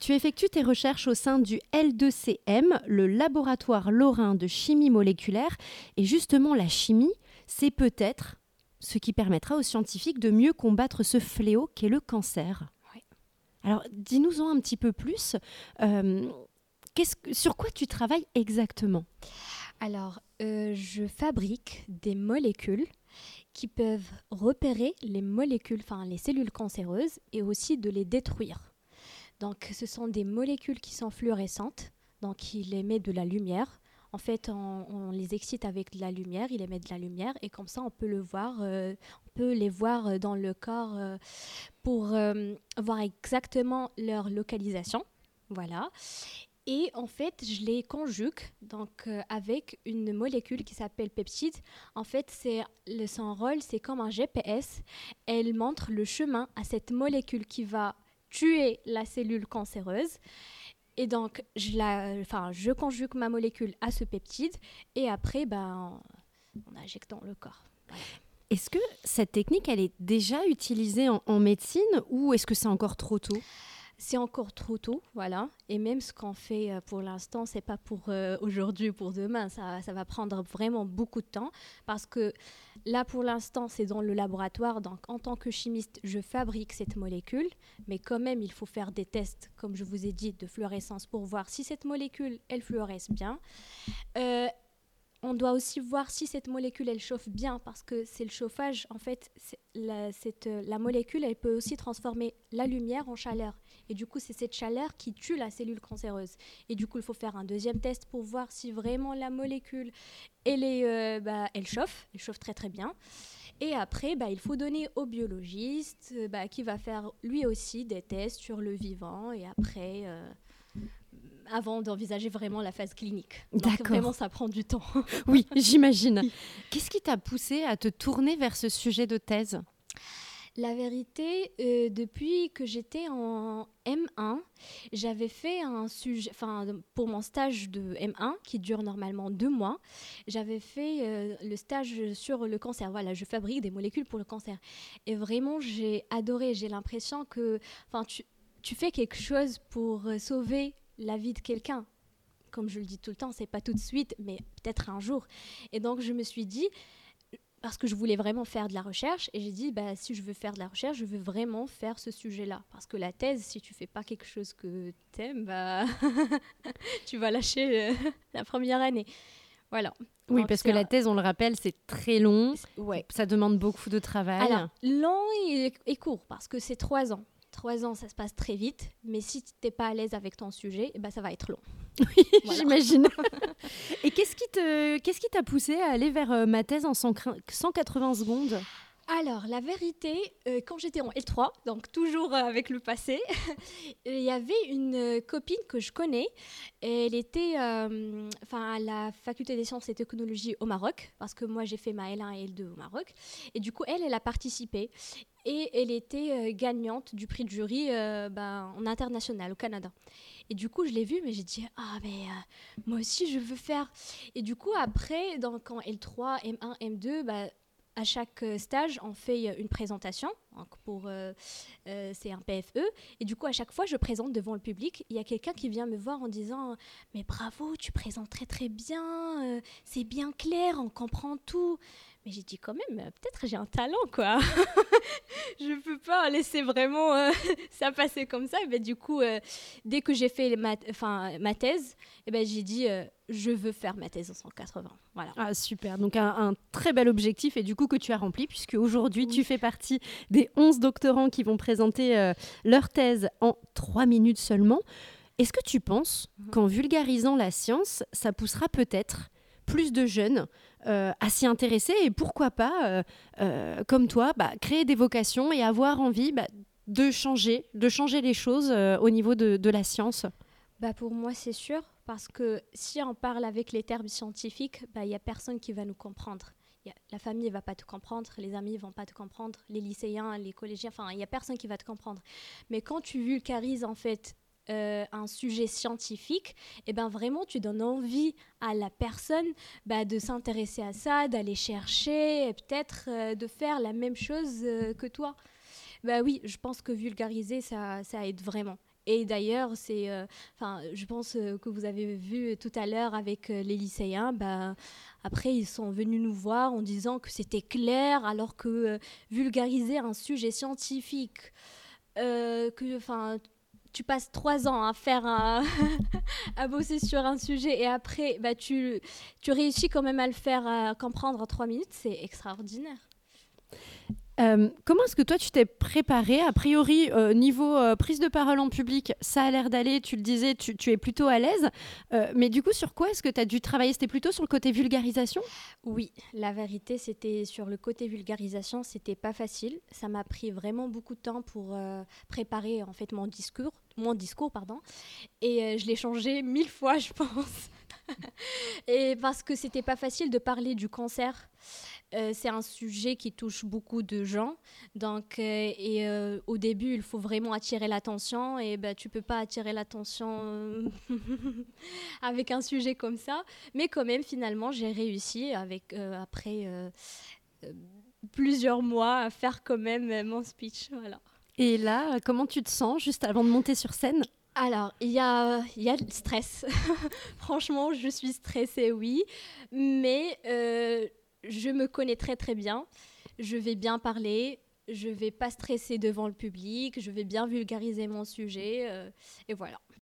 Tu effectues tes recherches au sein du L2CM, le laboratoire lorrain de chimie moléculaire. Et justement, la chimie, c'est peut-être ce qui permettra aux scientifiques de mieux combattre ce fléau qu'est le cancer. Oui. Alors, dis-nous-en un petit peu plus. Sur quoi tu travailles exactement ? Alors, je fabrique des molécules qui peuvent repérer les molécules, enfin les cellules cancéreuses et aussi de les détruire. Donc, ce sont des molécules qui sont fluorescentes, donc il émet de la lumière. En fait, on les excite avec de la lumière, il émet de la lumière et comme ça, on peut les voir dans le corps pour voir exactement leur localisation. Voilà. Et en fait, je les conjugue donc, avec une molécule qui s'appelle peptide. En fait, son rôle, c'est comme un GPS. Elle montre le chemin à cette molécule qui va tuer la cellule cancéreuse. Et donc, je conjugue ma molécule à ce peptide et après, on injecte dans le corps. Voilà. Est-ce que cette technique, elle est déjà utilisée en médecine ou est-ce que c'est encore trop tôt ? C'est encore trop tôt, voilà. Et même ce qu'on fait pour l'instant, c'est pas pour aujourd'hui ou pour demain. Ça va prendre vraiment beaucoup de temps parce que là, pour l'instant, c'est dans le laboratoire. Donc, en tant que chimiste, je fabrique cette molécule. Mais quand même, il faut faire des tests, comme je vous ai dit, de fluorescence pour voir si cette molécule, elle fluoresce bien. On doit aussi voir si cette molécule, elle chauffe bien parce que c'est le chauffage. En fait, la molécule, elle peut aussi transformer la lumière en chaleur. Et du coup, c'est cette chaleur qui tue la cellule cancéreuse. Et du coup, il faut faire un deuxième test pour voir si vraiment la molécule, elle chauffe très très bien. Et après, il faut donner au biologiste qui va faire lui aussi des tests sur le vivant. Et après... avant d'envisager vraiment la phase clinique. Donc D'accord. vraiment, ça prend du temps. Oui, j'imagine. Qu'est-ce qui t'a poussé à te tourner vers ce sujet de thèse ? La vérité, depuis que j'étais en M1, j'avais fait un sujet, pour mon stage de M1, qui dure normalement 2 mois, j'avais fait le stage sur le cancer. Voilà, je fabrique des molécules pour le cancer. Et vraiment, j'ai adoré. J'ai l'impression que tu fais quelque chose pour sauver la vie de quelqu'un. Comme je le dis tout le temps, c'est pas tout de suite, mais peut-être un jour. Et donc, je me suis dit, parce que je voulais vraiment faire de la recherche, et j'ai dit, si je veux faire de la recherche, je veux vraiment faire ce sujet-là. Parce que la thèse, si tu fais pas quelque chose que t'aimes, tu vas lâcher la première année. Voilà. Oui, Donc, parce que la thèse, on le rappelle, c'est très long. Ouais. Ça demande beaucoup de travail. Alors, long et court, parce que c'est 3 ans. 3 ans, ça se passe très vite, mais si tu n'es pas à l'aise avec ton sujet, ça va être long. Oui, voilà. J'imagine. Et qu'est-ce qui t'a poussé à aller vers ma thèse en 180 secondes ? Alors, la vérité, quand j'étais en L3, donc toujours avec le passé, il y avait une copine que je connais. Elle était à la faculté des sciences et technologies au Maroc, parce que moi j'ai fait ma L1 et L2 au Maroc. Et du coup, elle a participé. Et elle était gagnante du prix de jury en international, au Canada. Et du coup, je l'ai vue, mais j'ai dit, moi aussi, je veux faire. Et du coup, après, donc en L3, M1, M2, à chaque stage, on fait une présentation. Donc c'est un PFE. Et du coup, à chaque fois, je présente devant le public. Il y a quelqu'un qui vient me voir en disant « Mais bravo, tu présentes très très bien. C'est bien clair, on comprend tout. » Mais j'ai dit quand même, peut-être j'ai un talent, quoi. Je ne peux pas laisser vraiment ça passer comme ça. Et du coup, dès que j'ai fait ma thèse, j'ai dit je veux faire ma thèse en 180. Voilà. Ah, super. Donc un très bel objectif et du coup que tu as rempli puisque aujourd'hui tu fais partie des 11 doctorants qui vont présenter leur thèse en 3 minutes seulement. Est-ce que tu penses qu'en vulgarisant la science, ça poussera peut-être plus de jeunes à s'y intéresser et pourquoi pas, comme toi, créer des vocations et avoir envie de changer les choses au niveau de la science ? Pour moi, c'est sûr, parce que si on parle avec les termes scientifiques, il n'y a personne qui va nous comprendre. La famille ne va pas te comprendre, les amis ne vont pas te comprendre, les lycéens, les collégiens, il n'y a personne qui va te comprendre. Mais quand tu vulgarises en fait un sujet scientifique, vraiment tu donnes envie à la personne de s'intéresser à ça, d'aller chercher et peut-être de faire la même chose que toi. Oui, je pense que vulgariser, ça aide vraiment. Et d'ailleurs, je pense que vous avez vu tout à l'heure avec les lycéens, après, ils sont venus nous voir en disant que c'était clair, alors que vulgariser un sujet scientifique, tu passes 3 ans à faire à bosser sur un sujet et après, tu réussis quand même à le faire comprendre en 3 minutes, c'est extraordinaire. Comment est-ce que toi, tu t'es préparée? A priori, niveau prise de parole en public, ça a l'air d'aller, tu le disais, tu es plutôt à l'aise. Mais du coup, sur quoi est-ce que tu as dû travailler? C'était plutôt sur le côté vulgarisation? Oui, la vérité, c'était sur le côté vulgarisation, c'était pas facile. Ça m'a pris vraiment beaucoup de temps pour préparer en fait mon discours, pardon. Et je l'ai changé 1000 fois, je pense. Et parce que c'était pas facile de parler du cancer. C'est un sujet qui touche beaucoup de gens. Donc, au début, il faut vraiment attirer l'attention. Et tu peux pas attirer l'attention avec un sujet comme ça. Mais quand même, finalement, j'ai réussi après plusieurs mois à faire quand même mon speech. Voilà. Et là, comment tu te sens juste avant de monter sur scène? Alors, il y a le stress. Franchement, je suis stressée, oui. Mais je me connais très, très bien. Je vais bien parler. Je vais pas stresser devant le public. Je vais bien vulgariser mon sujet. Et voilà.